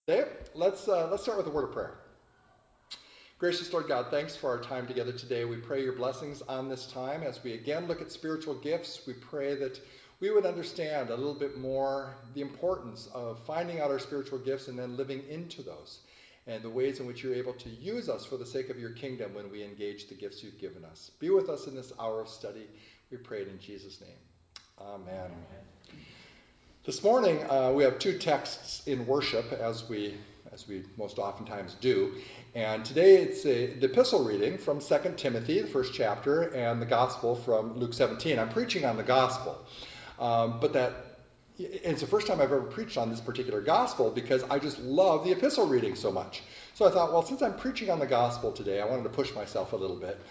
Okay, let's start with a word of prayer. Gracious Lord God, thanks for our time together today. We pray your blessings on this time as we again look at spiritual gifts. We pray that we would understand a little bit more the importance of finding out our spiritual gifts and then living into those, and the ways in which you're able to use us for the sake of your kingdom when we engage the gifts you've given us. Be with us in this hour of study. We pray it in Jesus' name. Amen. This morning, we have two texts in worship, as we most oftentimes do. And today it's the epistle reading from 2 Timothy, the first chapter, and the gospel from Luke 17. I'm preaching on the gospel, it's the first time I've ever preached on this particular gospel because I just love the epistle reading so much. So I thought, well, since I'm preaching on the gospel today, I wanted to push myself a little bit.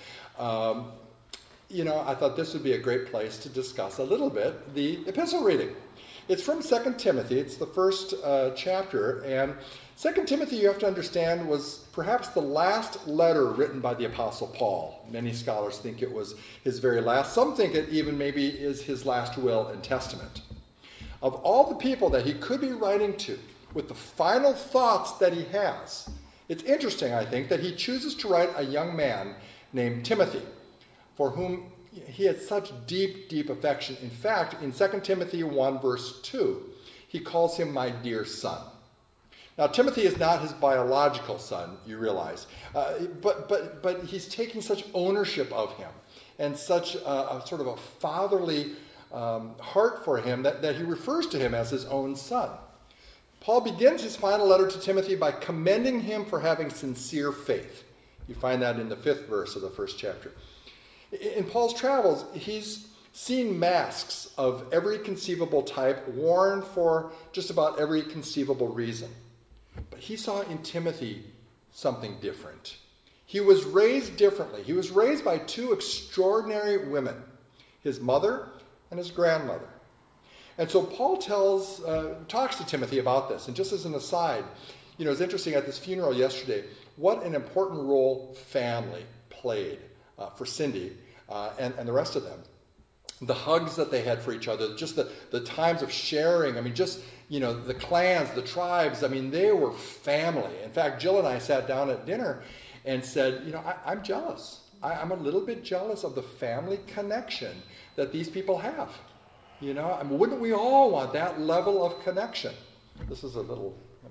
I thought this would be a great place to discuss a little bit the epistle reading. It's from 2 Timothy. It's the first chapter. And 2 Timothy, you have to understand, was perhaps the last letter written by the Apostle Paul. Many scholars think it was his very last. Some think it even maybe is his last will and testament. Of all the people that he could be writing to with the final thoughts that he has, it's interesting, I think, that he chooses to write a young man named Timothy, for whom he had such deep, deep affection. In fact, in 2 Timothy 1, verse 2, he calls him my dear son. Now, Timothy is not his biological son, you realize, but he's taking such ownership of him and such a sort of a fatherly heart for him that he refers to him as his own son. Paul begins his final letter to Timothy by commending him for having sincere faith. You find that in the 5th verse of the first chapter. In Paul's travels, he's seen masks of every conceivable type worn for just about every conceivable reason. But he saw in Timothy something different. He was raised differently. He was raised by two extraordinary women, his mother and his grandmother. And so Paul talks to Timothy about this. And just as an aside, it's interesting at this funeral yesterday, what an important role family played for Cindy and the rest of them. The hugs that they had for each other, just the times of sharing, the clans, the tribes, they were family. In fact, Jill and I sat down at dinner and said, I'm jealous. I'm a little bit jealous of the family connection that these people have. Wouldn't we all want that level of connection? This is a little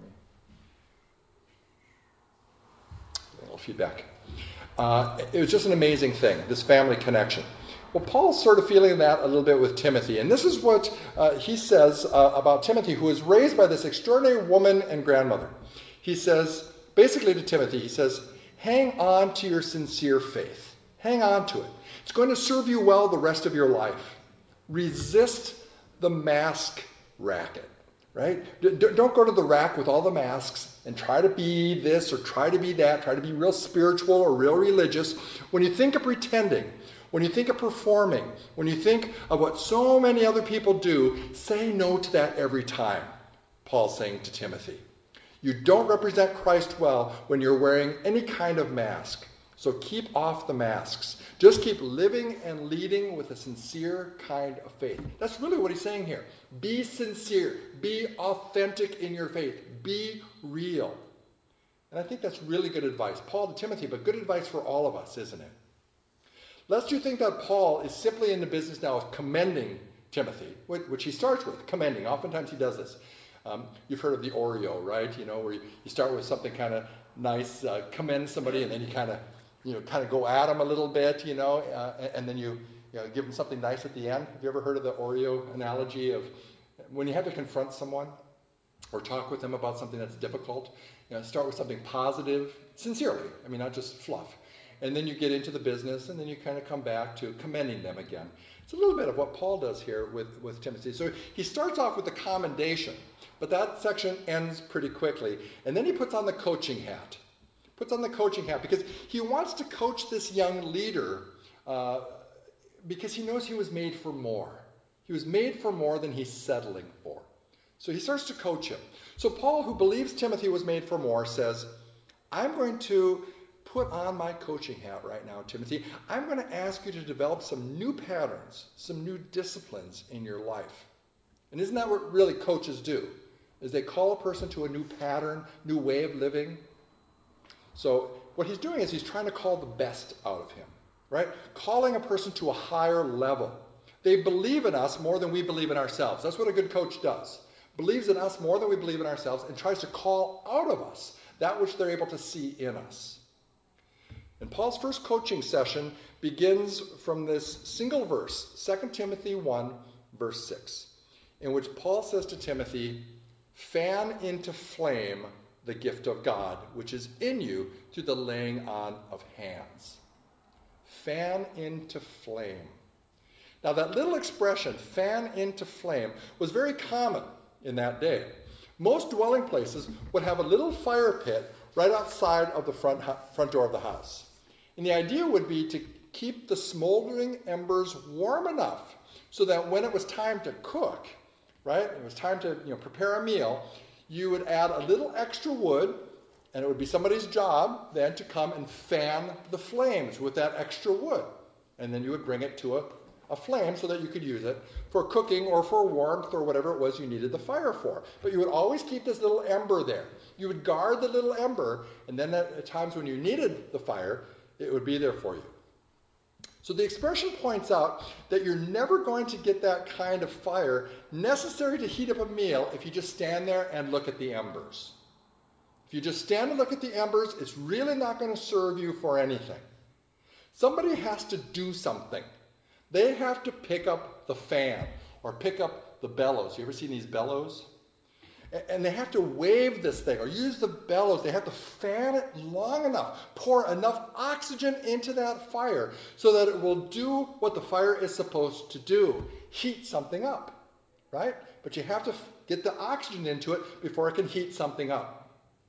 feedback. It was just an amazing thing, this family connection. Well, Paul's sort of feeling that a little bit with Timothy. And this is what he says about Timothy, who was raised by this extraordinary woman and grandmother. He says, basically to Timothy, he says, hang on to your sincere faith. Hang on to it. It's going to serve you well the rest of your life. Resist the mask racket. Right? Don't go to the rack with all the masks and try to be this or try to be that, try to be real spiritual or real religious. When you think of pretending, when you think of performing, when you think of what so many other people do, say no to that every time, Paul's saying to Timothy. You don't represent Christ well when you're wearing any kind of mask. So keep off the masks. Just keep living and leading with a sincere kind of faith. That's really what he's saying here. Be sincere. Be authentic in your faith. Be real. And I think that's really good advice. Paul to Timothy, but good advice for all of us, isn't it? Lest you think that Paul is simply in the business now of commending Timothy, which he starts with, commending. Oftentimes he does this. You've heard of the Oreo, right? Where you start with something kind of nice, commend somebody, and then you kind of go at them a little bit, and then you give them something nice at the end. Have you ever heard of the Oreo analogy of when you have to confront someone or talk with them about something that's difficult, start with something positive, sincerely, not just fluff. And then you get into the business, and then you kind of come back to commending them again. It's a little bit of what Paul does here with Timothy. So he starts off with the commendation, but that section ends pretty quickly. And then he puts on the coaching hat. Because he wants to coach this young leader because he knows he was made for more. He was made for more than he's settling for. So he starts to coach him. So Paul, who believes Timothy was made for more, says, I'm going to put on my coaching hat right now, Timothy. I'm going to ask you to develop some new patterns, some new disciplines in your life. And isn't that what really coaches do? As they call a person to a new pattern, new way of living. So what he's doing is he's trying to call the best out of him, right? Calling a person to a higher level. They believe in us more than we believe in ourselves. That's what a good coach does. Believes in us more than we believe in ourselves and tries to call out of us that which they're able to see in us. And Paul's first coaching session begins from this single verse, 2 Timothy 1, verse 6, in which Paul says to Timothy, "Fan into flame the gift of God, which is in you through the laying on of hands." Fan into flame. Now that little expression, fan into flame, was very common in that day. Most dwelling places would have a little fire pit right outside of the front door of the house. And the idea would be to keep the smoldering embers warm enough so that when it was time to cook, right, it was time to prepare a meal, you would add a little extra wood, and it would be somebody's job then to come and fan the flames with that extra wood. And then you would bring it to a flame so that you could use it for cooking or for warmth or whatever it was you needed the fire for. But you would always keep this little ember there. You would guard the little ember, and then at times when you needed the fire, it would be there for you. So the expression points out that you're never going to get that kind of fire necessary to heat up a meal if you just stand there and look at the embers. If you just stand and look at the embers, it's really not going to serve you for anything. Somebody has to do something. They have to pick up the fan or pick up the bellows. You ever seen these bellows? And they have to wave this thing or use the bellows. They have to fan it long enough, pour enough oxygen into that fire so that it will do what the fire is supposed to do, heat something up, right? But you have to get the oxygen into it before it can heat something up.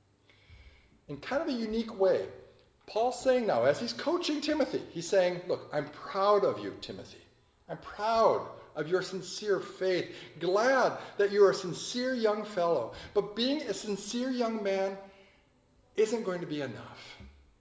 In kind of a unique way, Paul's saying now, as he's coaching Timothy, he's saying, look, I'm proud of you, Timothy. I'm proud of your sincere faith, glad that you're a sincere young fellow. But being a sincere young man isn't going to be enough.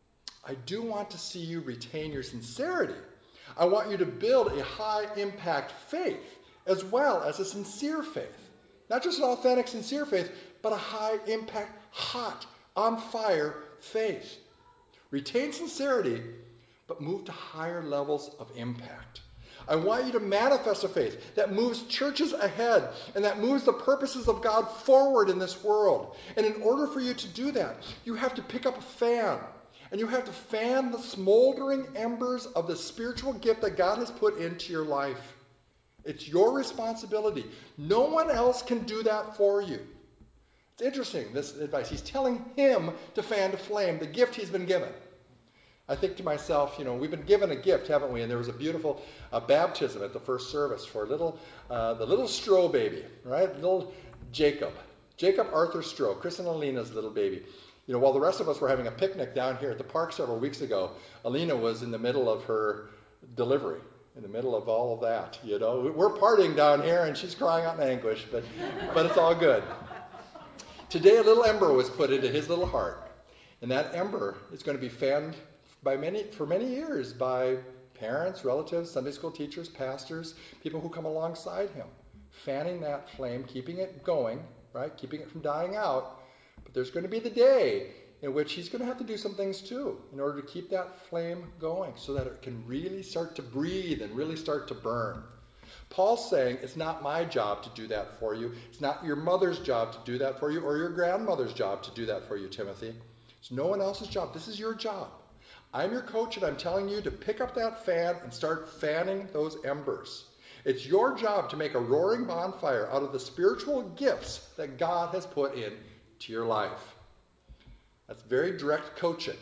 I do want to see you retain your sincerity. I want you to build a high-impact faith as well as a sincere faith. Not just an authentic, sincere faith, but a high-impact, hot, on-fire faith. Retain sincerity, but move to higher levels of impact. I want you to manifest a faith that moves churches ahead and that moves the purposes of God forward in this world. And in order for you to do that, you have to pick up a fan and you have to fan the smoldering embers of the spiritual gift that God has put into your life. It's your responsibility. No one else can do that for you. It's interesting, this advice. He's telling him to fan to flame the gift he's been given. I think to myself, we've been given a gift, haven't we? And there was a beautiful baptism at the first service for the little Stroh baby, right? Little Jacob Arthur Stroh, Chris and Alina's little baby. While the rest of us were having a picnic down here at the park several weeks ago, Alina was in the middle of her delivery, in the middle of all of that. We're partying down here, and she's crying out in anguish, but it's all good. Today, a little ember was put into his little heart, and that ember is going to be fanned for many years by parents, relatives, Sunday school teachers, pastors, people who come alongside him, fanning that flame, keeping it going, right? Keeping it from dying out. But there's going to be the day in which he's going to have to do some things too in order to keep that flame going so that it can really start to breathe and really start to burn. Paul's saying it's not my job to do that for you. It's not your mother's job to do that for you or your grandmother's job to do that for you, Timothy. It's no one else's job. This is your job. I'm your coach, and I'm telling you to pick up that fan and start fanning those embers. It's your job to make a roaring bonfire out of the spiritual gifts that God has put into your life. That's very direct coaching.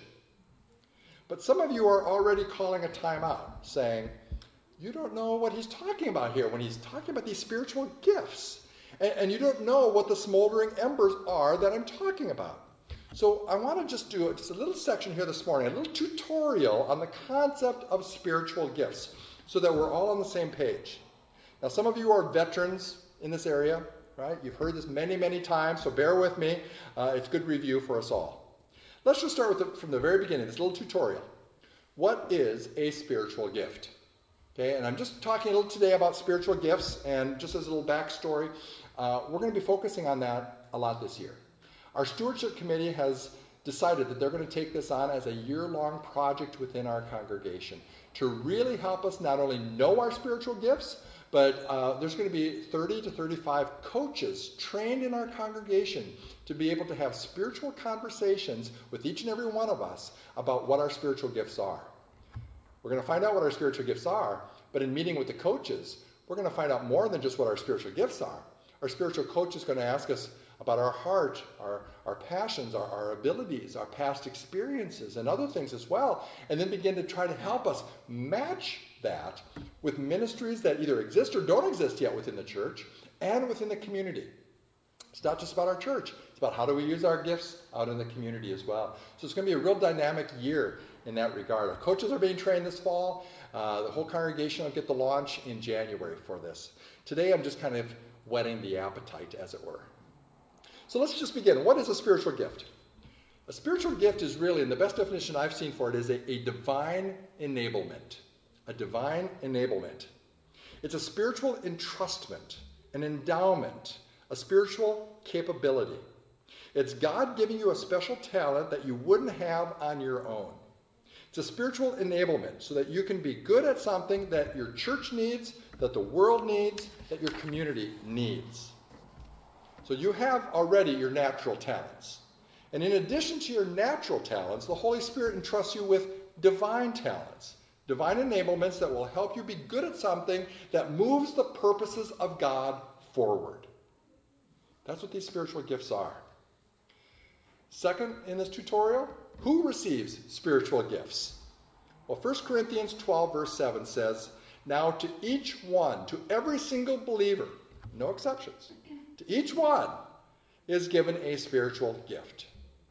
But some of you are already calling a timeout, saying, you don't know what he's talking about here when he's talking about these spiritual gifts. And you don't know what the smoldering embers are that I'm talking about. So I want to just do a little section here this morning, a little tutorial on the concept of spiritual gifts so that we're all on the same page. Now, some of you are veterans in this area, right? You've heard this many, many times, so bear with me. It's good review for us all. Let's just start from the very beginning, this little tutorial. What is a spiritual gift? Okay, and I'm just talking a little today about spiritual gifts, and just as a little backstory, we're going to be focusing on that a lot this year. Our stewardship committee has decided that they're going to take this on as a year-long project within our congregation to really help us not only know our spiritual gifts, but there's going to be 30 to 35 coaches trained in our congregation to be able to have spiritual conversations with each and every one of us about what our spiritual gifts are. We're going to find out what our spiritual gifts are, but in meeting with the coaches, we're going to find out more than just what our spiritual gifts are. Our spiritual coach is going to ask us about our heart, our passions, our abilities, our past experiences, and other things as well, and then begin to try to help us match that with ministries that either exist or don't exist yet within the church and within the community. It's not just about our church. It's about how do we use our gifts out in the community as well. So it's going to be a real dynamic year in that regard. Our coaches are being trained this fall. The whole congregation will get the launch in January for this. Today I'm just kind of whetting the appetite, as it were. So let's just begin. What is a spiritual gift? A spiritual gift is really, and the best definition I've seen for it is a divine enablement. A divine enablement. It's a spiritual entrustment, an endowment, a spiritual capability. It's God giving you a special talent that you wouldn't have on your own. It's a spiritual enablement so that you can be good at something that your church needs, that the world needs, that your community needs. So you have already your natural talents. And in addition to your natural talents, the Holy Spirit entrusts you with divine talents, divine enablements that will help you be good at something that moves the purposes of God forward. That's what these spiritual gifts are. Second, in this tutorial, who receives spiritual gifts? Well, 1 Corinthians 12, verse 7 says, "Now to each one, to every single believer, no exceptions, to each one is given a spiritual gift."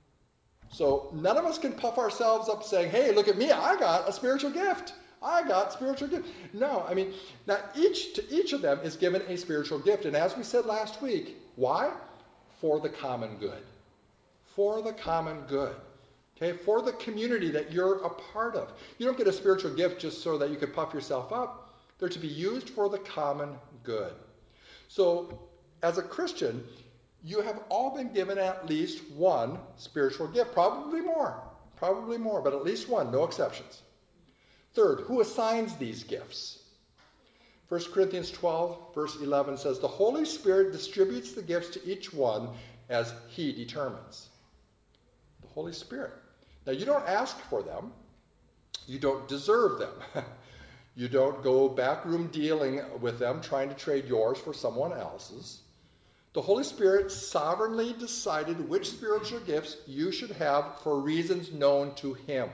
So none of us can puff ourselves up saying, "Hey, look at me, I got a spiritual gift. I got spiritual gift." No, I mean, now to each of them is given a spiritual gift. And as we said last week, why? For the common good. For the common good. Okay, for the community that you're a part of. You don't get a spiritual gift just so that you can puff yourself up. They're to be used for the common good. So, as a Christian, you have all been given at least one spiritual gift. Probably more, but at least one, no exceptions. Third, who assigns these gifts? 1 Corinthians 12, verse 11 says, "The Holy Spirit distributes the gifts to each one as He determines." The Holy Spirit. Now, you don't ask for them. You don't deserve them. You don't go backroom dealing with them, trying to trade yours for someone else's. The Holy Spirit sovereignly decided which spiritual gifts you should have for reasons known to Him.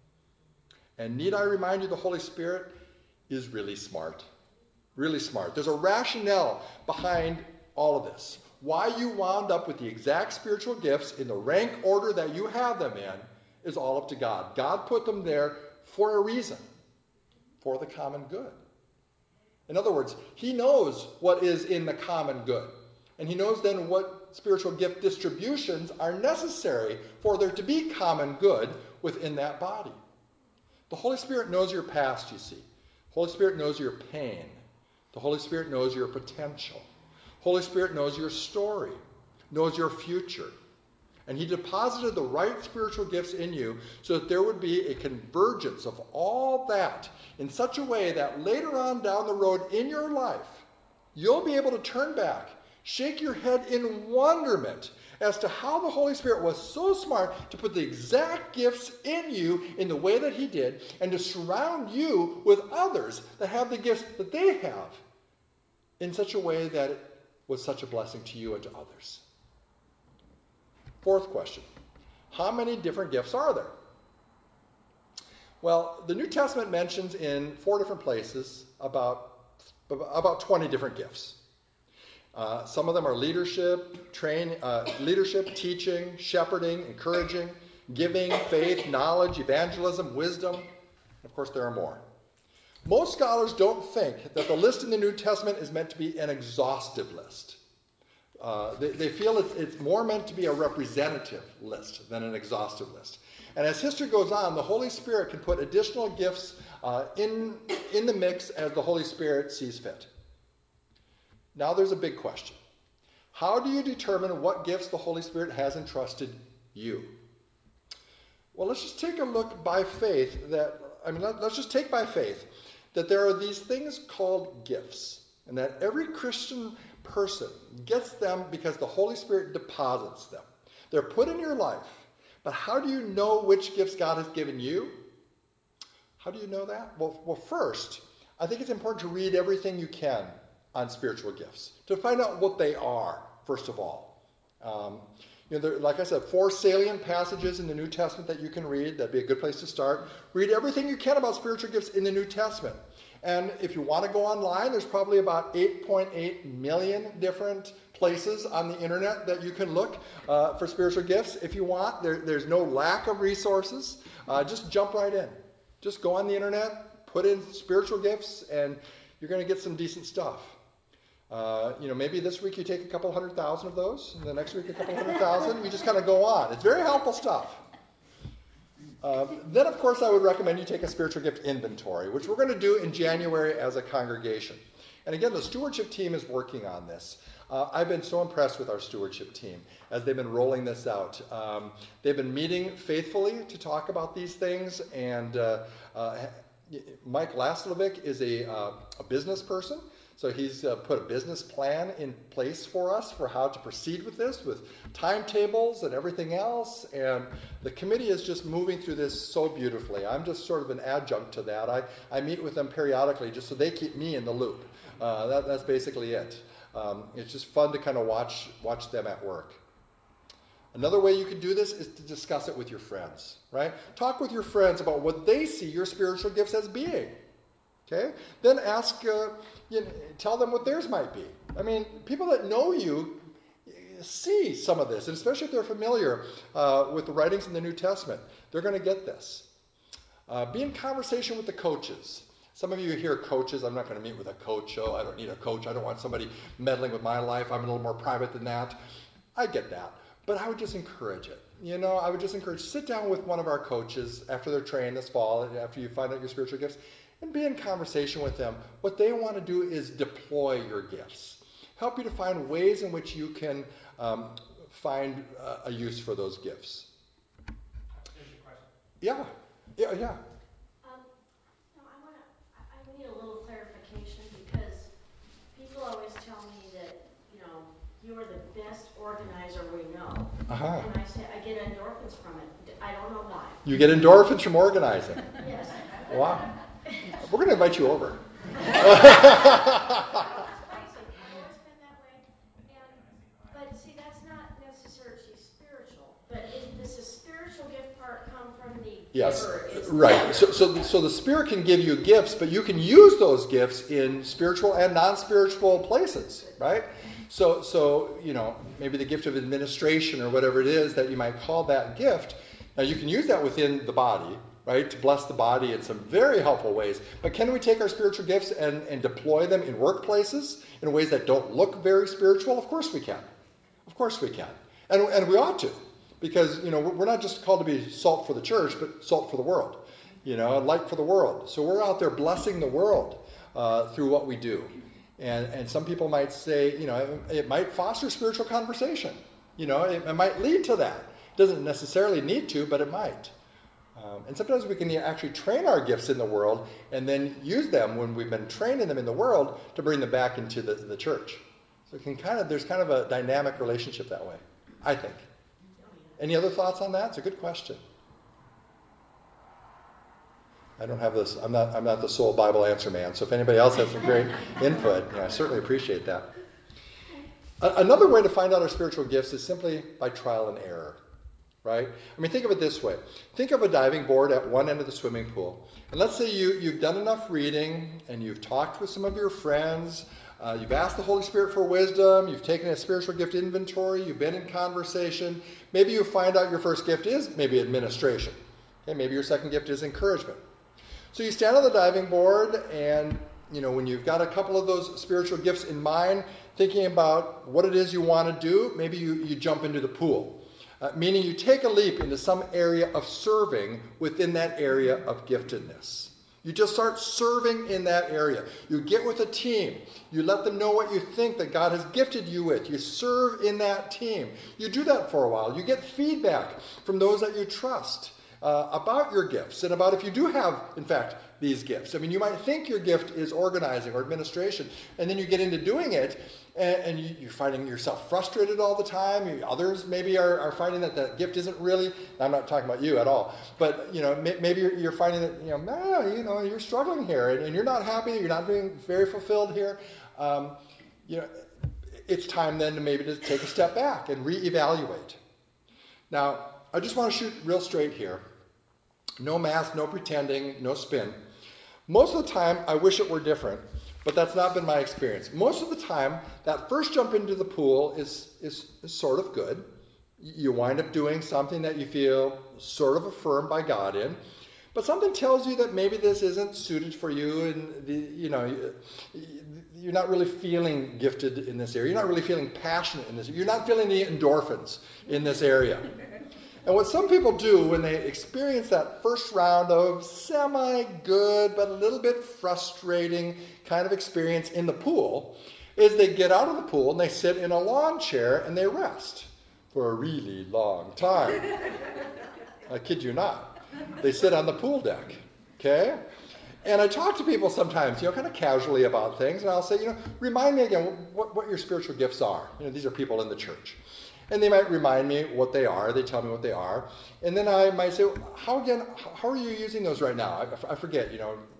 And need I remind you, the Holy Spirit is really smart. Really smart. There's a rationale behind all of this. Why you wound up with the exact spiritual gifts in the rank order that you have them in is all up to God. God put them there for a reason, for the common good. In other words, He knows what is in the common good. And He knows then what spiritual gift distributions are necessary for there to be common good within that body. The Holy Spirit knows your past, you see. The Holy Spirit knows your pain. The Holy Spirit knows your potential. Holy Spirit knows your story, knows your future. And He deposited the right spiritual gifts in you so that there would be a convergence of all that in such a way that later on down the road in your life, you'll be able to turn back, shake your head in wonderment as to how the Holy Spirit was so smart to put the exact gifts in you in the way that He did, and to surround you with others that have the gifts that they have in such a way that it was such a blessing to you and to others. Fourth question, how many different gifts are there? Well, the New Testament mentions in 4 different places about 20 different gifts. Some of them are leadership, teaching, shepherding, encouraging, giving, faith, knowledge, evangelism, wisdom. Of course, there are more. Most scholars don't think that the list in the New Testament is meant to be an exhaustive list. They feel it's more meant to be a representative list than an exhaustive list. And as history goes on, the Holy Spirit can put additional gifts in the mix as the Holy Spirit sees fit. Now there's a big question. How do you determine what gifts the Holy Spirit has entrusted you? Well, let's just take a look by faith let's just take by faith that there are these things called gifts, and that every Christian person gets them because the Holy Spirit deposits them. They're put in your life. But how do you know which gifts God has given you? How do you know that? Well, first, I think it's important to read everything you can on spiritual gifts, to find out what they are, first of all. Like I said, 4 salient passages in the New Testament that you can read. That'd be a good place to start. Read everything you can about spiritual gifts in the New Testament. And if you want to go online, there's probably about 8.8 million different places on the internet that you can look for spiritual gifts if you want. There's no lack of resources. Just jump right in. Just go on the internet, put in spiritual gifts, and you're going to get some decent stuff. Maybe this week you take a couple 100,000 of those, and the next week a couple 100,000. You just kind of go on. It's very helpful stuff. Then, of course, I would recommend you take a spiritual gift inventory, which we're going to do in January as a congregation. And again, the stewardship team is working on this. I've been so impressed with our stewardship team as they've been rolling this out. They've been meeting faithfully to talk about these things, and Mike Laslovic is a business person. So he's put a business plan in place for us for how to proceed with this, with timetables and everything else. And the committee is just moving through this so beautifully. I'm just sort of an adjunct to that. I meet with them periodically just so they keep me in the loop. That's basically it. It's just fun to kind of watch them at work. Another way you can do this is to discuss it with your friends, right? Talk with your friends about what they see your spiritual gifts as being. Okay? Then tell them what theirs might be. I mean, people that know you see some of this, and especially if they're familiar with the writings in the New Testament, they're going to get this. Be in conversation with the coaches. Some of you hear coaches. I'm not going to meet with a coach. Oh, I don't need a coach. I don't want somebody meddling with my life. I'm a little more private than that. I get that. But I would just encourage it. I would just encourage, sit down with one of our coaches after they're trained this fall, after you find out your spiritual gifts, and be in conversation with them. What they want to do is deploy your gifts. Help you to find ways in which you can find a use for those gifts. Here's your question. Yeah. I need a little clarification because people always tell me that, you are the best organizer we know. Uh-huh. And I say I get endorphins from it. I don't know why. You get endorphins from organizing. Yes. Wow. We're going to invite you over. I've always been that way. But see, that's not necessarily spiritual. But does the spiritual gift part come from the Yes, giver? right. So the Spirit can give you gifts, but you can use those gifts in spiritual and non-spiritual places, right? So maybe the gift of administration or whatever it is that you might call that gift. Now you can use that within the body, right, to bless the body in some very helpful ways. But can we take our spiritual gifts and deploy them in workplaces in ways that don't look very spiritual? Of course we can. Of course we can. And we ought to. Because, we're not just called to be salt for the church, but salt for the world. Light for the world. So we're out there blessing the world through what we do. And some people might say, it might foster spiritual conversation. It might lead to that. It doesn't necessarily need to, but it might. And sometimes we can actually train our gifts in the world and then use them when we've been training them in the world to bring them back into the church. So there's kind of a dynamic relationship that way, I think. Any other thoughts on that? It's a good question. I don't have this. I'm not the sole Bible answer man. So if anybody else has some great input, I certainly appreciate that. Another way to find out our spiritual gifts is simply by trial and error, right? I mean, think of it this way. Think of a diving board at one end of the swimming pool. And let's say you've done enough reading and you've talked with some of your friends. You've asked the Holy Spirit for wisdom. You've taken a spiritual gift inventory. You've been in conversation. Maybe you find out your first gift is maybe administration. Okay, maybe your second gift is encouragement. So you stand on the diving board, and when you've got a couple of those spiritual gifts in mind, thinking about what it is you want to do, maybe you jump into the pool. Meaning you take a leap into some area of serving within that area of giftedness. You just start serving in that area. You get with a team. You let them know what you think that God has gifted you with. You serve in that team. You do that for a while. You get feedback from those that you trust about your gifts and about if you do have, in fact, these gifts. I mean, you might think your gift is organizing or administration, and then you get into doing it, and you're finding yourself frustrated all the time. Others maybe are finding that that gift isn't really, I'm not talking about you at all, but maybe you're finding that you're struggling here, and you're not happy, you're not being very fulfilled here. It's time then to maybe take a step back and reevaluate. Now, I just want to shoot real straight here. No mask, no pretending, no spin. Most of the time, I wish it were different, but that's not been my experience. Most of the time, that first jump into the pool is sort of good. You wind up doing something that you feel sort of affirmed by God in, but something tells you that maybe this isn't suited for you, and you're not really feeling gifted in this area. You're not really feeling passionate in this area. You're not feeling the endorphins in this area. And what some people do when they experience that first round of semi-good but a little bit frustrating kind of experience in the pool is they get out of the pool and they sit in a lawn chair and they rest for a really long time. I kid you not. They sit on the pool deck, okay? And I talk to people sometimes, kind of casually about things, and I'll say, remind me again what your spiritual gifts are. These are people in the church. And they might remind me what they are. They tell me what they are. And then I might say, how are you using those right now? I forget,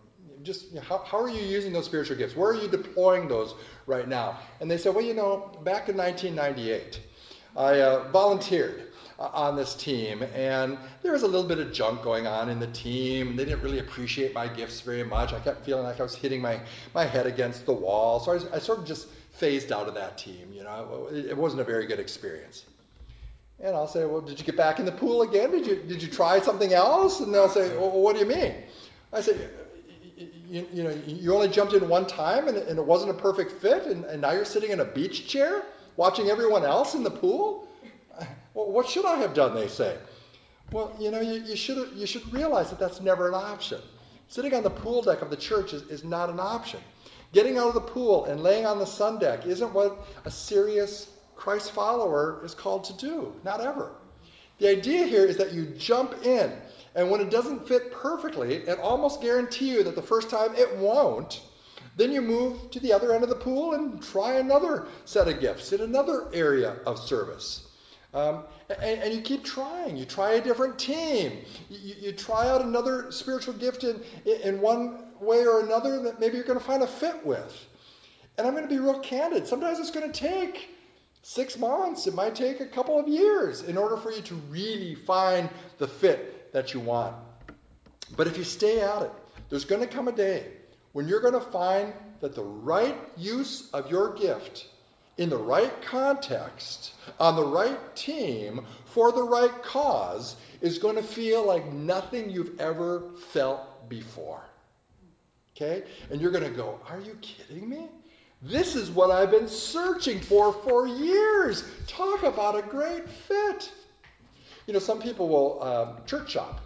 how are you using those spiritual gifts? Where are you deploying those right now? And they say, well, back in 1998, I volunteered on this team, and there was a little bit of junk going on in the team. They didn't really appreciate my gifts very much. I kept feeling like I was hitting my head against the wall. So I sort of just phased out of that team. It wasn't a very good experience. And I'll say, well, did you get back in the pool again? Did you try something else? And they'll say, well, what do you mean? I say, you only jumped in one time and it wasn't a perfect fit, and now you're sitting in a beach chair watching everyone else in the pool? Well, what should I have done, they say. Well, you should realize that that's never an option. Sitting on the pool deck of the church is not an option. Getting out of the pool and laying on the sun deck isn't what a serious Christ follower is called to do. Not ever. The idea here is that you jump in, and when it doesn't fit perfectly, and almost guarantee you that the first time it won't, then you move to the other end of the pool and try another set of gifts in another area of service. And you keep trying. You try a different team. You try out another spiritual gift in one way or another that maybe you're going to find a fit with. And I'm going to be real candid. Sometimes it's going to take 6 months. It might take a couple of years in order for you to really find the fit that you want. But if you stay at it, there's going to come a day when you're going to find that the right use of your gift in the right context, on the right team, for the right cause, is going to feel like nothing you've ever felt before. Okay? And you're going to go, are you kidding me? This is what I've been searching for years. Talk about a great fit. Some people will church shop.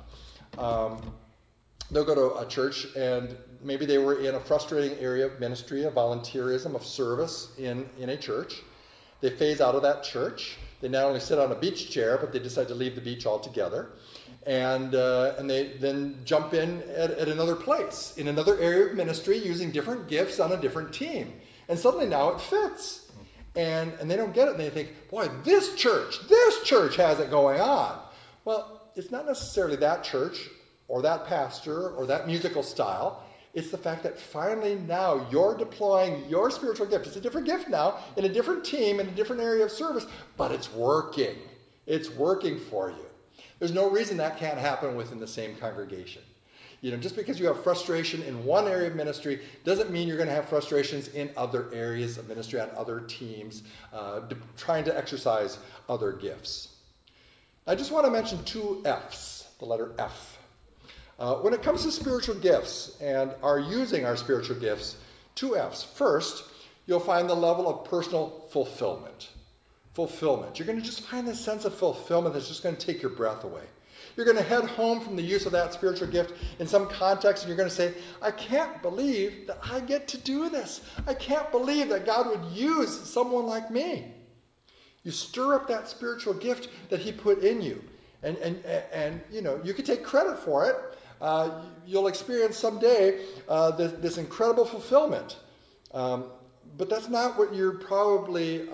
They'll go to a church and maybe they were in a frustrating area of ministry, of volunteerism, of service in a church. They phase out of that church. They not only sit on a beach chair, but they decide to leave the beach altogether. And they then jump in at another place, in another area of ministry, using different gifts on a different team. And suddenly now it fits. And they don't get it, and they think, boy, this church has it going on. Well, it's not necessarily that church or that pastor or that musical style. It's the fact that finally now you're deploying your spiritual gift. It's a different gift now, in a different team, in a different area of service, but it's working. It's working for you. There's no reason that can't happen within the same congregation. Just because you have frustration in one area of ministry doesn't mean you're going to have frustrations in other areas of ministry, on other teams, trying to exercise other gifts. I just want to mention 2 F's, the letter F. When it comes to spiritual gifts and our using our spiritual gifts, 2 F's. First, you'll find the level of personal fulfillment. Fulfillment. You're going to just find this sense of fulfillment that's just going to take your breath away. You're going to head home from the use of that spiritual gift in some context, and you're going to say, I can't believe that I get to do this. I can't believe that God would use someone like me. You stir up that spiritual gift that he put in you. And you know, you can take credit for it. You'll experience someday this incredible fulfillment. But that's not what you're probably,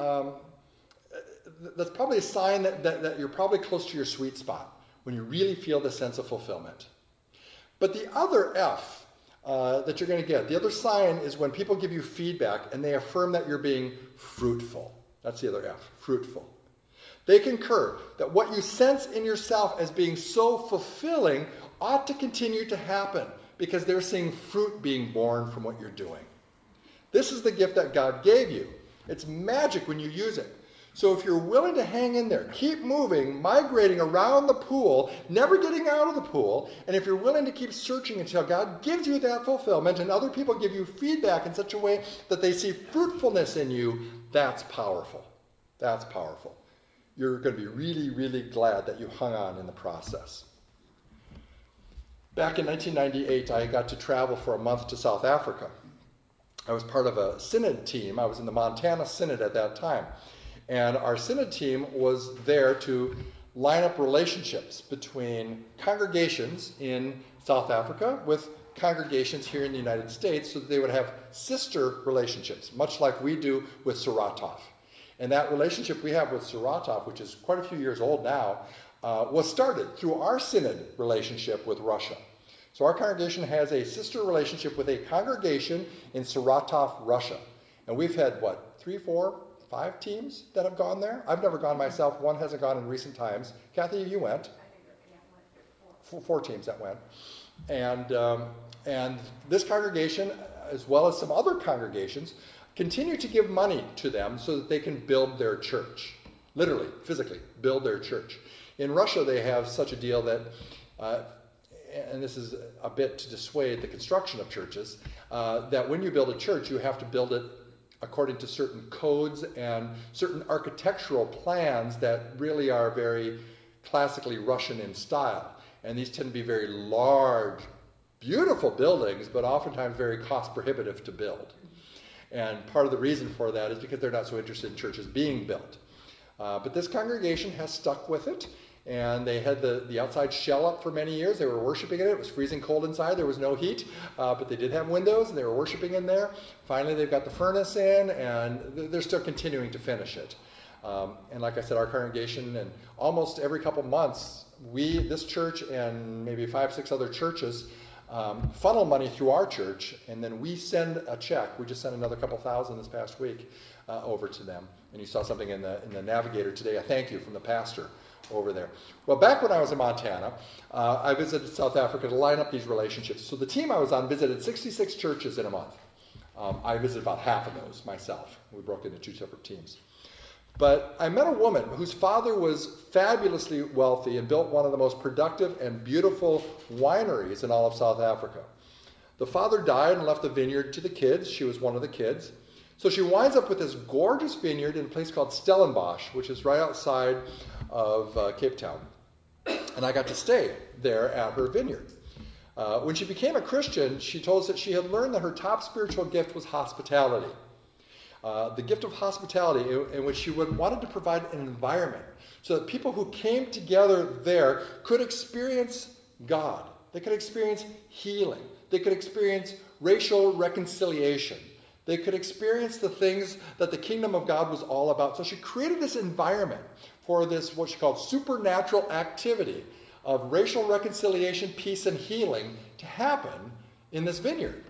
that's probably a sign that you're probably close to your sweet spot, when you really feel the sense of fulfillment. But the other F that you're going to get, the other sign, is when people give you feedback and they affirm that you're being fruitful. That's the other F, fruitful. They concur that what you sense in yourself as being so fulfilling ought to continue to happen because they're seeing fruit being born from what you're doing. This is the gift that God gave you. It's magic when you use it. So if you're willing to hang in there, keep moving, migrating around the pool, never getting out of the pool, and if you're willing to keep searching until God gives you that fulfillment and other people give you feedback in such a way that they see fruitfulness in you, that's powerful. That's powerful. You're going to be really, really glad that you hung on in the process. Back in 1998, I got to travel for a month to South Africa. I was part of a synod team. I was in the Montana Synod at that time. And our synod team was there to line up relationships between congregations in South Africa with congregations here in the United States so that they would have sister relationships, much like we do with Saratov. And that relationship we have with Saratov, which is quite a few years old now, was started through our synod relationship with Russia. So our congregation has a sister relationship with a congregation in Saratov, Russia. And we've had, 3, 4, 5 teams that have gone there? I've never gone myself. One hasn't gone in recent times. Kathy, you went. I think 4 teams that went. And this congregation, as well as some other congregations, continue to give money to them so that they can build their church. Literally, physically, build their church. In Russia, they have such a deal that, and this is a bit to dissuade the construction of churches, that when you build a church, you have to build it according to certain codes and certain architectural plans that really are very classically Russian in style. And these tend to be very large, beautiful buildings, but oftentimes very cost prohibitive to build. And part of the reason for that is because they're not so interested in churches being built. But this congregation has stuck with it, and they had the outside shell up for many years. They were worshiping in it. It was freezing cold inside. There was no heat, but they did have windows, and they were worshiping in there. Finally, they've got the furnace in, and they're still continuing to finish it. And like I said, our congregation, and almost every couple months, this church and maybe 5, 6 other churches funnel money through our church, and then we send a check. We just sent another couple thousand this past week over to them. And you saw something in the Navigator today, a thank you from the pastor over there. Well, back when I was in Montana, I visited South Africa to line up these relationships. So the team I was on visited 66 churches in a month. I visited about half of those myself. We broke into 2 separate teams. But I met a woman whose father was fabulously wealthy and built one of the most productive and beautiful wineries in all of South Africa. The father died and left the vineyard to the kids. She was one of the kids. So she winds up with this gorgeous vineyard in a place called Stellenbosch, which is right outside of Cape Town. And I got to stay there at her vineyard. When she became a Christian, she told us that she had learned that her top spiritual gift was hospitality. The gift of hospitality, in which she wanted to provide an environment so that people who came together there could experience God. They could experience healing. They could experience racial reconciliation. They could experience the things that the kingdom of God was all about. So she created this environment for this, what she called supernatural activity of racial reconciliation, peace, and healing to happen in this vineyard.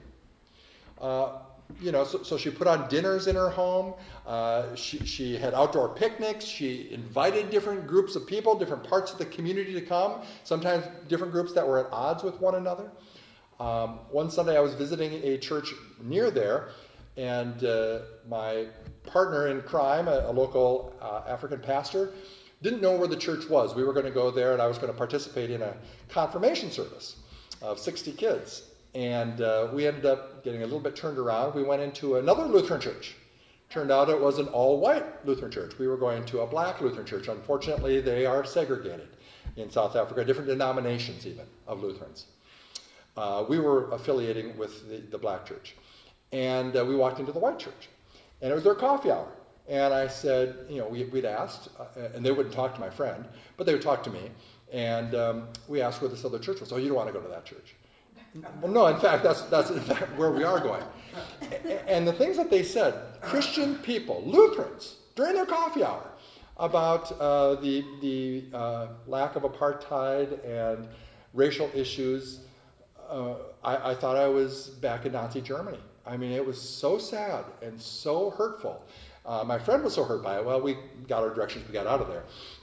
So she put on dinners in her home. She had outdoor picnics. She invited different groups of people, different parts of the community to come, sometimes different groups that were at odds with one another. One Sunday I was visiting a church near there, and my partner in crime, a local African pastor, didn't know where the church was. We were going to go there, and I was going to participate in a confirmation service of 60 kids. And we ended up getting a little bit turned around. We went into another Lutheran church. Turned out it was an all-white Lutheran church. We were going to a black Lutheran church. Unfortunately, they are segregated in South Africa, different denominations even of Lutherans. We were affiliating with the black church. And we walked into the white church. And it was their coffee hour. And I said, we'd asked, and they wouldn't talk to my friend, but they would talk to me. And we asked where this other church was. Oh, you don't want to go to that church. Well, no, in fact, that's in fact where we are going. And the things that they said, Christian people, Lutherans, during their coffee hour, about the lack of apartheid and racial issues, I thought I was back in Nazi Germany. I mean, it was so sad and so hurtful. My friend was so hurt by it. Well, we got our directions. We got out of there.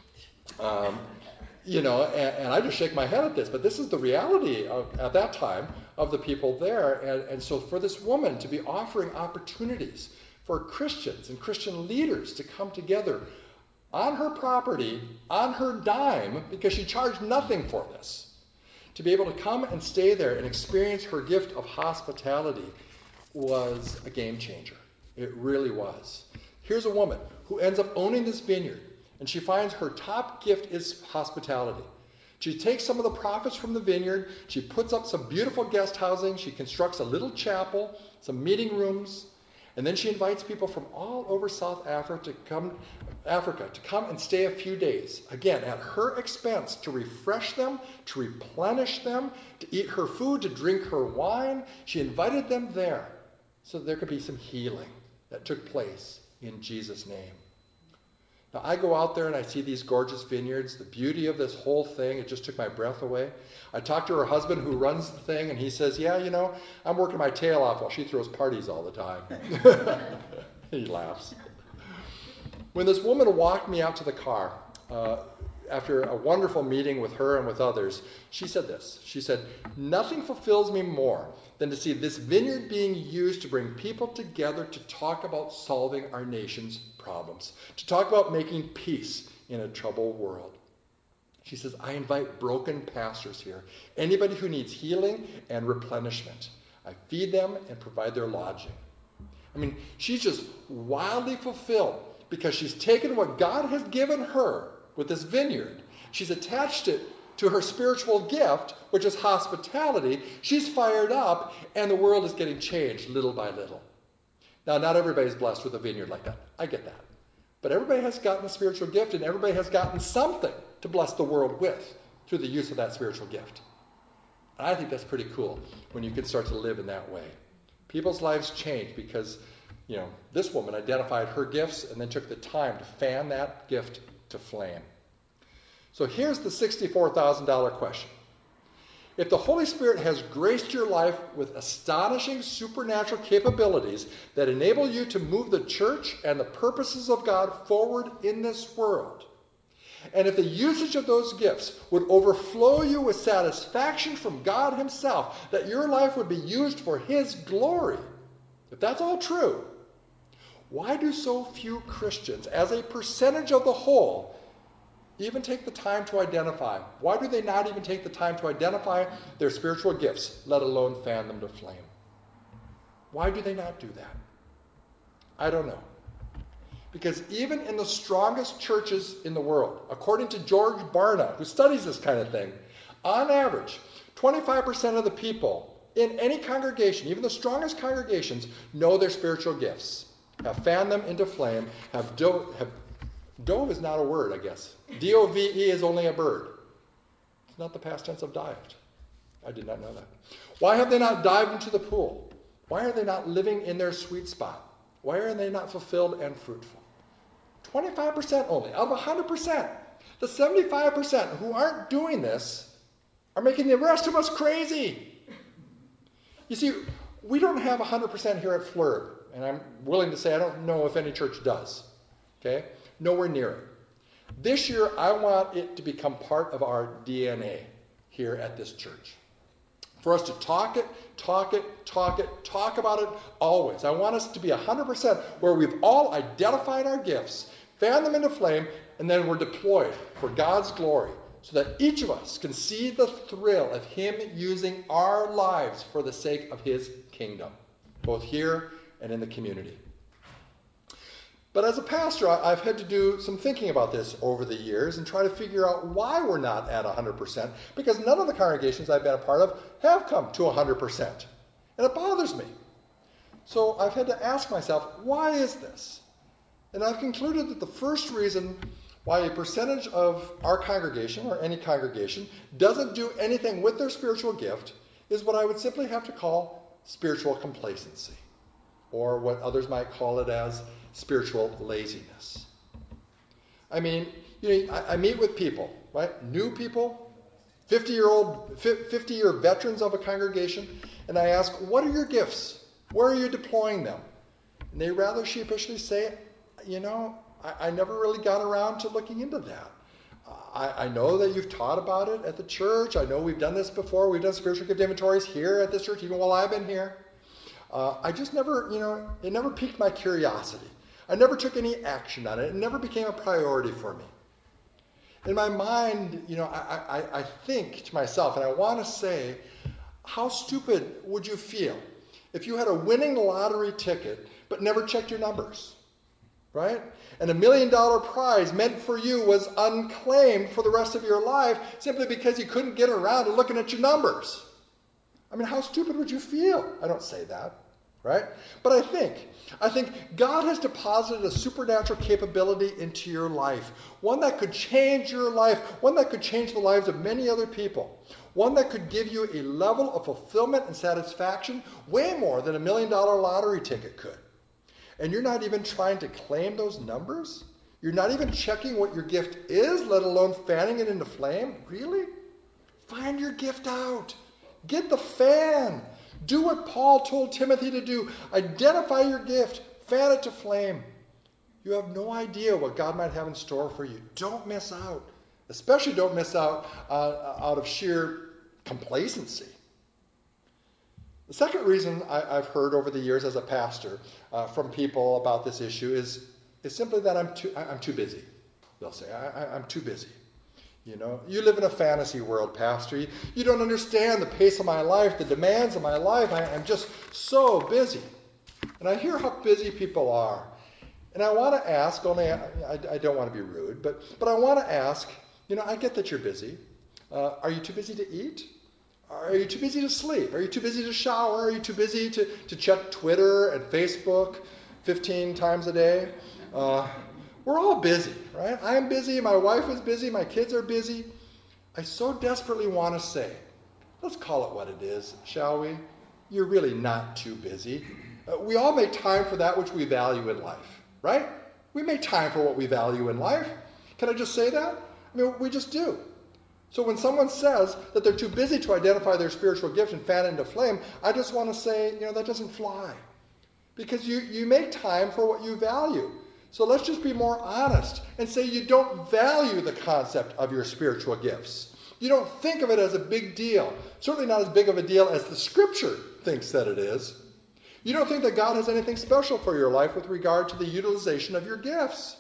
And I just shake my head at this. But this is the reality at that time of the people there. And so for this woman to be offering opportunities for Christians and Christian leaders to come together on her property, on her dime, because she charged nothing for this, to be able to come and stay there and experience her gift of hospitality was a game changer. It really was. Here's a woman who ends up owning this vineyard, and she finds her top gift is hospitality. She takes some of the profits from the vineyard, she puts up some beautiful guest housing, she constructs a little chapel, some meeting rooms, and then she invites people from all over South Africa to come and stay a few days, again, at her expense, to refresh them, to replenish them, to eat her food, to drink her wine. She invited them there so that there could be some healing that took place in Jesus' name. Now, I go out there and I see these gorgeous vineyards, the beauty of this whole thing, it just took my breath away. I talked to her husband who runs the thing, and he says, yeah, I'm working my tail off while she throws parties all the time. He laughs. When this woman walked me out to the car, after a wonderful meeting with her and with others, she said this. She said, nothing fulfills me more than to see this vineyard being used to bring people together to talk about solving our nation's problems, to talk about making peace in a troubled world. She says, I invite broken pastors here, anybody who needs healing and replenishment. I feed them and provide their lodging. I mean, she's just wildly fulfilled because she's taken what God has given her with this vineyard. She's attached it to her spiritual gift, which is hospitality. She's fired up, and the world is getting changed little by little. Now, not everybody's blessed with a vineyard like that. I get that. But everybody has gotten a spiritual gift, and everybody has gotten something to bless the world with through the use of that spiritual gift. And I think that's pretty cool when you can start to live in that way. People's lives change because, this woman identified her gifts and then took the time to fan that gift to flame. So here's the $64,000 question. If the Holy Spirit has graced your life with astonishing supernatural capabilities that enable you to move the church and the purposes of God forward in this world, and if the usage of those gifts would overflow you with satisfaction from God Himself, that your life would be used for His glory, if that's all true, why do so few Christians, as a percentage of the whole, even take the time to identify? Why do they not even take the time to identify their spiritual gifts, let alone fan them to flame? Why do they not do that? I don't know. Because even in the strongest churches in the world, according to George Barna, who studies this kind of thing, on average, 25% of the people in any congregation, even the strongest congregations, know their spiritual gifts, have fanned them into flame, dove is not a word, I guess. D-O-V-E is only a bird. It's not the past tense of dived. I did not know that. Why have they not dived into the pool? Why are they not living in their sweet spot? Why are they not fulfilled and fruitful? 25% only, out of 100%. The 75% who aren't doing this are making the rest of us crazy. You see, we don't have 100% here at Fleur, and I'm willing to say I don't know if any church does. Okay? Nowhere near it. This year, I want it to become part of our DNA here at this church. For us to talk about it always. I want us to be 100% where we've all identified our gifts, fanned them into flame, and then we're deployed for God's glory so that each of us can see the thrill of Him using our lives for the sake of His kingdom, both here and in the community. But as a pastor, I've had to do some thinking about this over the years and try to figure out why we're not at 100%, because none of the congregations I've been a part of have come to 100%. And it bothers me. So I've had to ask myself, why is this? And I've concluded that the first reason why a percentage of our congregation, or any congregation, doesn't do anything with their spiritual gift is what I would simply have to call spiritual complacency, or what others might call it as spiritual laziness. I mean, I meet with people, right? New people, 50-year veterans of a congregation, and I ask, what are your gifts? Where are you deploying them? And they rather sheepishly say, I never really got around to looking into that. I know that you've taught about it at the church. I know we've done this before. We've done spiritual gift inventories here at this church, even while I've been here. I just never, it never piqued my curiosity. I never took any action on it. It never became a priority for me. In my mind, I think to myself, and I want to say, how stupid would you feel if you had a winning lottery ticket but never checked your numbers, right? And $1 million prize meant for you was unclaimed for the rest of your life simply because you couldn't get around to looking at your numbers. I mean, how stupid would you feel? I don't say that, right? But I think God has deposited a supernatural capability into your life, one that could change your life, one that could change the lives of many other people, one that could give you a level of fulfillment and satisfaction way more than $1 million lottery ticket could. And you're not even trying to claim those numbers? You're not even checking what your gift is, let alone fanning it into flame? Really? Find your gift out. Get the fan. Do what Paul told Timothy to do. Identify your gift. Fan it to flame. You have no idea what God might have in store for you. Don't miss out. Especially don't miss out out of sheer complacency. The second reason I've heard over the years as a pastor from people about this issue is simply that I'm too busy. They'll say, I'm too busy. You live in a fantasy world, Pastor. You don't understand the pace of my life, the demands of my life. I'm just so busy. And I hear how busy people are. And I want to ask, only I don't want to be rude, but I want to ask, I get that you're busy. Are you too busy to eat? Are you too busy to sleep? Are you too busy to shower? Are you too busy to check Twitter and Facebook 15 times a day? We're all busy, right? I'm busy, my wife is busy, my kids are busy. I so desperately want to say, let's call it what it is, shall we? You're really not too busy. We all make time for that which we value in life, right? We make time for what we value in life. Can I just say that? I mean, we just do. So when someone says that they're too busy to identify their spiritual gift and fan it into flame, I just want to say, that doesn't fly. Because you make time for what you value. So let's just be more honest and say you don't value the concept of your spiritual gifts. You don't think of it as a big deal. Certainly not as big of a deal as the Scripture thinks that it is. You don't think that God has anything special for your life with regard to the utilization of your gifts.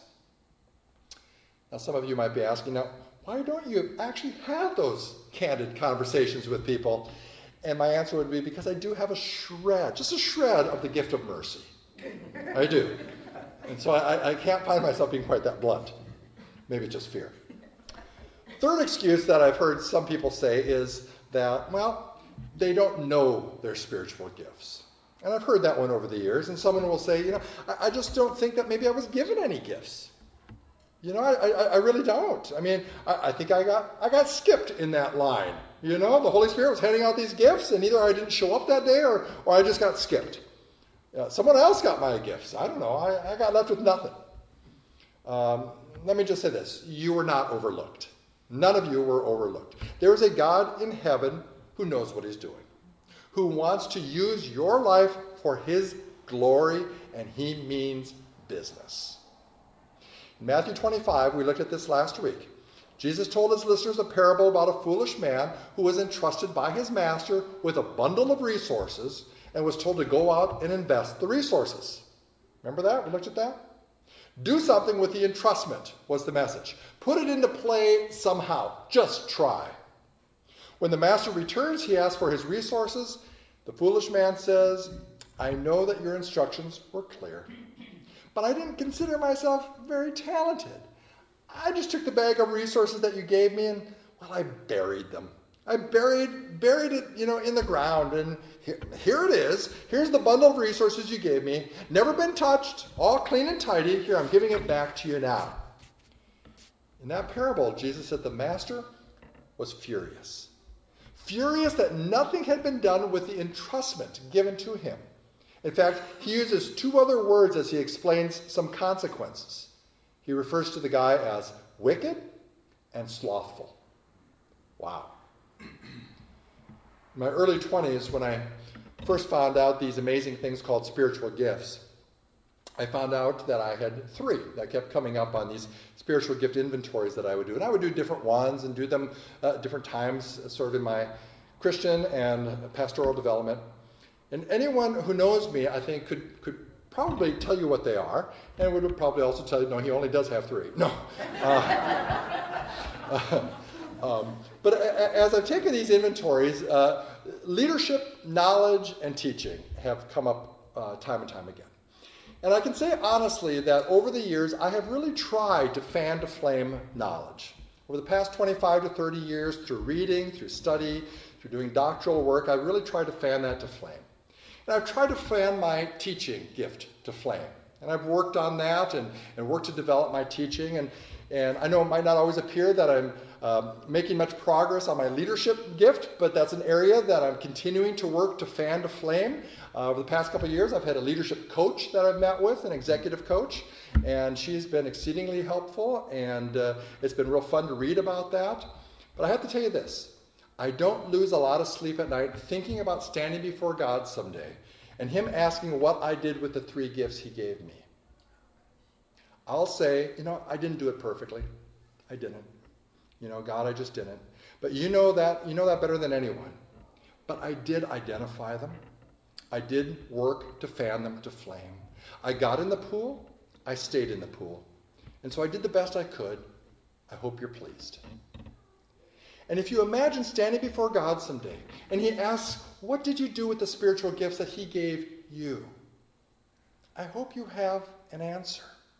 Now, some of you might be asking, why don't you actually have those candid conversations with people? And my answer would be, because I do have just a shred of the gift of mercy. I do. And so I can't find myself being quite that blunt. Maybe it's just fear. Third excuse that I've heard some people say is that, they don't know their spiritual gifts. And I've heard that one over the years. And someone will say, I just don't think that maybe I was given any gifts. I really don't. I mean, I think I got skipped in that line. The Holy Spirit was handing out these gifts, and either I didn't show up that day or I just got skipped. Someone else got my gifts. I don't know. I got left with nothing. Let me just say this. You were not overlooked. None of you were overlooked. There is a God in heaven who knows what he's doing, who wants to use your life for his glory, and he means business. In Matthew 25, we looked at this last week. Jesus told his listeners a parable about a foolish man who was entrusted by his master with a bundle of resources and was told to go out and invest the resources. Remember that? We looked at that? Do something with the entrustment was the message. Put it into play somehow. Just try. When the master returns, he asks for his resources. The foolish man says, I know that your instructions were clear, but I didn't consider myself very talented. I just took the bag of resources that you gave me and, well, I buried them. I buried it, in the ground. And here it is. Here's the bundle of resources you gave me. Never been touched. All clean and tidy. Here, I'm giving it back to you now. In that parable, Jesus said the master was furious. Furious that nothing had been done with the entrustment given to him. In fact, he uses two other words as he explains some consequences. He refers to the guy as wicked and slothful. Wow. In my early 20s, when I first found out these amazing things called spiritual gifts, I found out that I had 3 that kept coming up on these spiritual gift inventories that I would do. And I would do different ones and do them at different times, sort of in my Christian and pastoral development. And anyone who knows me, I think, could probably tell you what they are, and would probably also tell you, no, he only does have 3. No. But as I've taken these inventories, leadership, knowledge, and teaching have come up time and time again. And I can say honestly that over the years, I have really tried to fan to flame knowledge. Over the past 25 to 30 years, through reading, through study, through doing doctoral work, I've really tried to fan that to flame. And I've tried to fan my teaching gift to flame. And I've worked on that and worked to develop my teaching. And I know it might not always appear that I'm making much progress on my leadership gift, but that's an area that I'm continuing to work to fan to flame. Over the past couple of years, I've had a leadership coach that I've met with, an executive coach, and she's been exceedingly helpful, and it's been real fun to read about that. But I have to tell you this. I don't lose a lot of sleep at night thinking about standing before God someday and him asking what I did with the 3 gifts he gave me. I'll say, I didn't do it perfectly. I didn't. God, I just didn't. But you know that better than anyone. But I did identify them. I did work to fan them to flame. I got in the pool. I stayed in the pool. And so I did the best I could. I hope you're pleased. And if you imagine standing before God someday, and he asks, what did you do with the spiritual gifts that he gave you? I hope you have an answer.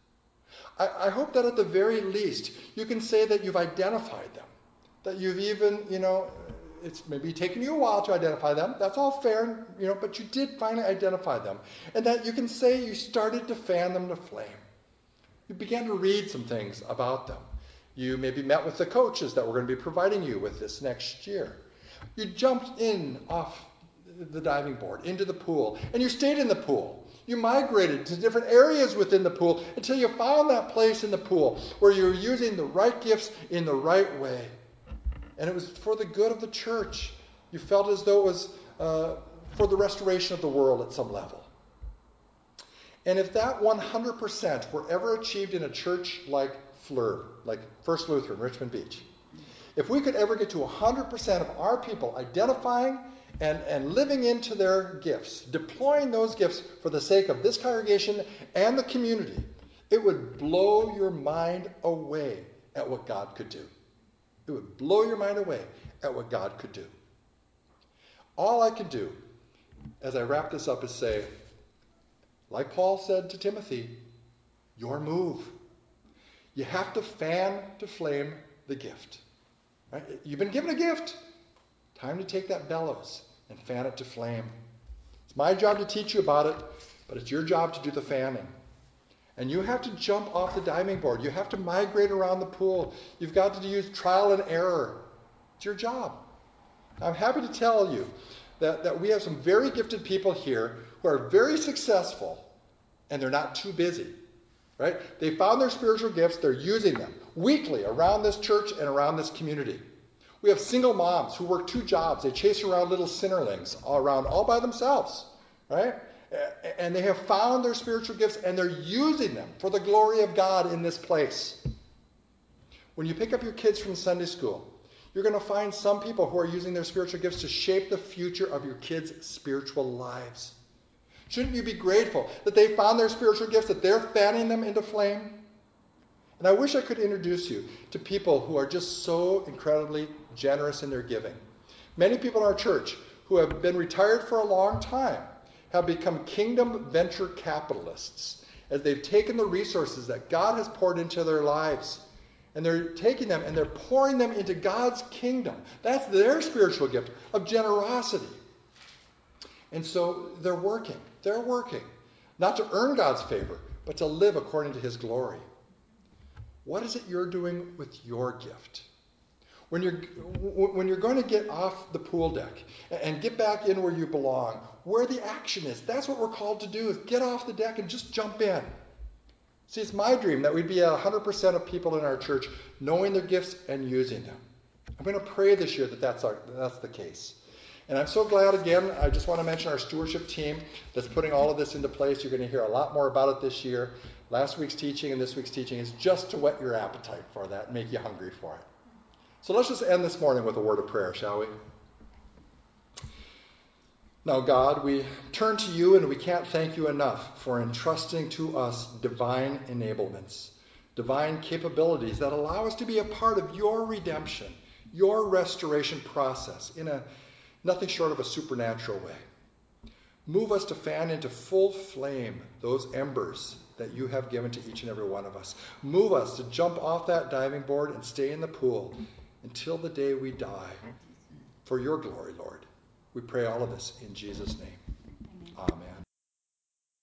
I hope that at the very least, you can say that you've identified them. That you've even, it's maybe taken you a while to identify them. That's all fair, but you did finally identify them. And that you can say you started to fan them to flame. You began to read some things about them. You maybe met with the coaches that we're going to be providing you with this next year. You jumped in off the diving board, into the pool, and you stayed in the pool. You migrated to different areas within the pool until you found that place in the pool where you were using the right gifts in the right way. And it was for the good of the church. You felt as though it was for the restoration of the world at some level. And if that 100% were ever achieved in a church like Fleur, like First Lutheran, Richmond Beach, if we could ever get to 100% of our people identifying and living into their gifts, deploying those gifts for the sake of this congregation and the community, it would blow your mind away at what God could do. It would blow your mind away at what God could do. All I can do as I wrap this up is say, like Paul said to Timothy, your move. You have to fan to flame the gift. Right? You've been given a gift. Time to take that bellows and fan it to flame. It's my job to teach you about it, but it's your job to do the fanning. And you have to jump off the diving board. You have to migrate around the pool. You've got to use trial and error. It's your job. I'm happy to tell you that we have some very gifted people here who are very successful, and they're not too busy. Right? They found their spiritual gifts. They're using them weekly around this church and around this community. We have single moms who work 2 jobs. They chase around little sinnerlings all by themselves, right? And they have found their spiritual gifts, and they're using them for the glory of God in this place. When you pick up your kids from Sunday school, you're going to find some people who are using their spiritual gifts to shape the future of your kids' spiritual lives. Shouldn't you be grateful that they found their spiritual gifts, that they're fanning them into flame? And I wish I could introduce you to people who are just so incredibly generous in their giving. Many people in our church who have been retired for a long time have become kingdom venture capitalists. as they've taken the resources that God has poured into their lives, and they're taking them and they're pouring them into God's kingdom. That's their spiritual gift of generosity. And so they're working. They're working. Not to earn God's favor, but to live according to his glory. What is it you're doing with your gift? When you're going to get off the pool deck and get back in where you belong, where the action is, that's what we're called to do, is get off the deck and just jump in. See, it's my dream that we'd be 100% of people in our church knowing their gifts and using them. I'm going to pray this year that that's the case. And I'm so glad, again, I just want to mention our stewardship team that's putting all of this into place. You're going to hear a lot more about it this year. Last week's teaching and this week's teaching is just to whet your appetite for that and make you hungry for it. So let's just end this morning with a word of prayer, shall we? Now, God, we turn to you and we can't thank you enough for entrusting to us divine enablements, divine capabilities that allow us to be a part of your redemption, your restoration process in a nothing short of a supernatural way. Move us to fan into full flame those embers that you have given to each and every one of us. Move us to jump off that diving board and stay in the pool until the day we die. For your glory, Lord. We pray all of this in Jesus' name.